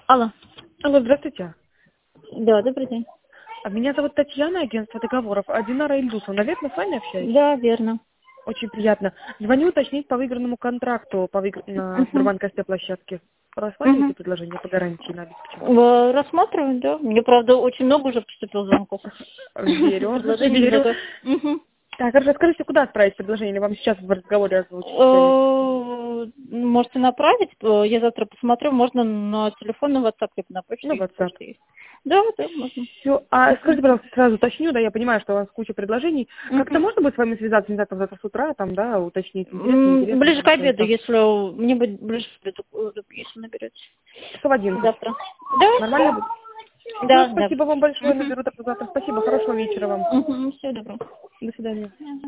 Алло. Алло, здравствуйте. Да, добрый день. Меня зовут Татьяна, агентство договоров. Динара Ильдусовна, наверное, с вами общаюсь? Да, верно. Очень приятно. Звоню уточнить по выигранному контракту на Сбербанк СТ площадке. Рассматриваете предложение по гарантии на обеспечение? Рассматриваю, да. Мне, правда, очень много уже поступило звонков. Верю, Предложений верю. много. Мгм. Так, хорошо, скажите, куда отправить предложение? Или вам сейчас в разговоре озвучить? Можете направить, я завтра посмотрю, можно на телефон, на WhatsApp, либо на На почте. WhatsApp. Есть. Да, да, можно. Все. Скажите, пожалуйста, сразу уточню, да, я понимаю, что у вас куча предложений. Как-то можно будет с вами связаться, не знаю, там завтра с утра, там, да, уточнить, интересно, Ближе к обеду, интересно. если мне будет ближе к обеду, если наберете. Часов 11. Завтра. Да, Нормально будет? да, Всё, да. спасибо вам большое, наберу завтра. Спасибо, хорошего вечера вам. Всего доброго. До свидания.